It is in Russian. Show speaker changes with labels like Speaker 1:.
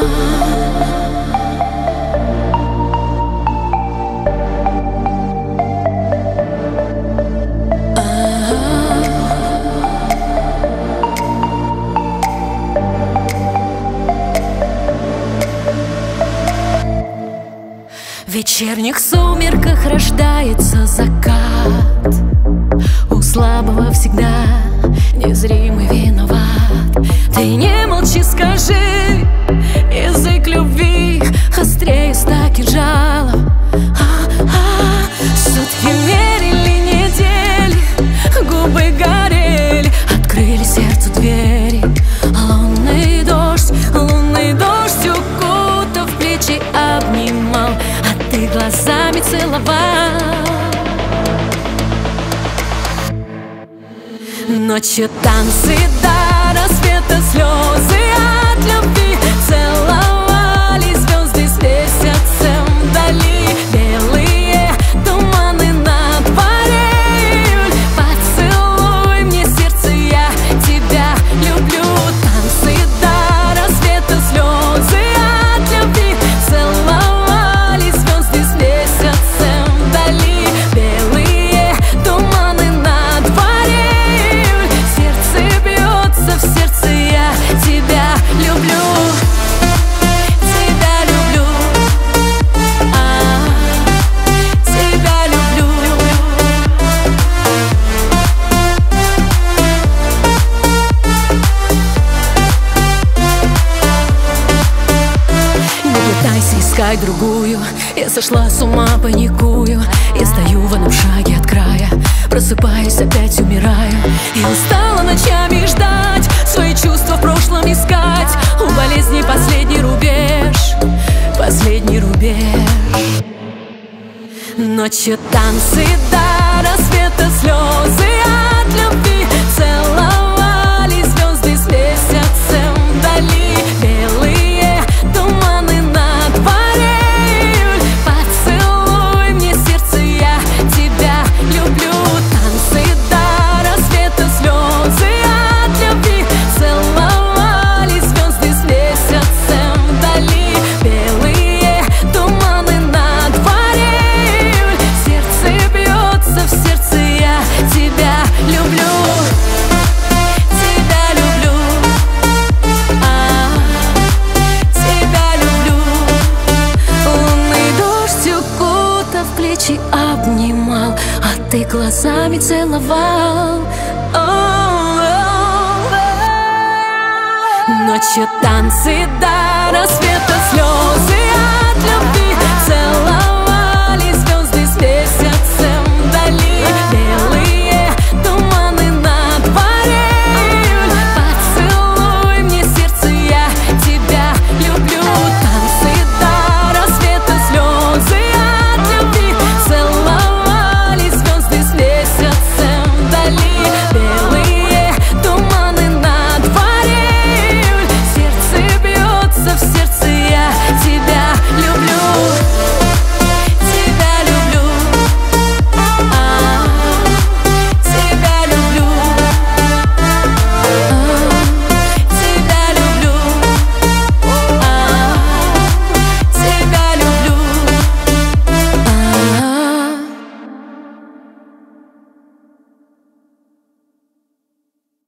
Speaker 1: В вечерних сумерках рождается закат. У слабого всегда незримый виноват. Ты не молчи, скажи, язык любви острее 100 кинжалов. Сутки мерили недели, губы горели, открыли сердцу двери. Лунный дождь укутав плечи обнимал, а ты глазами целовал. Ночью танцы до рассвета, слезы от любви. Целовались звезды с месяцем вдали. Белые туманы на дворе июль. Поцелуй мне сердце, я тебя люблю. Танцы до рассвета, слезы от любви. Целовались звезды с месяцем вдали. Белые туманы на дворе июль. Сердце бьется в сердце, я тебя люблю. Тебя люблю, тебя люблю. Не пытайся искать другую, я сошла с ума, паникую. Я стою в одном шаге от края, просыпаюсь, опять умираю. И устала ночами ждать, свои чувства в прошлом искать. У болезни последний рубеж, последний рубеж. Ночью танцы до рассвета, слезы от любви. Целовались звезды с месяцем вдали. Белые туманы на дворе июль. Поцелуй мне сердце, я тебя люблю. Танцы до рассвета, слезы от любви. Целовались звезды с месяцем вдали. Белые туманы на дворе июль. Сердце бьется в сердце, я тебя люблю. Тебя люблю, тебя люблю. Лунный дождь укутав плечи обнимал, а ты глазами целовал. Ночью танцы до рассвета.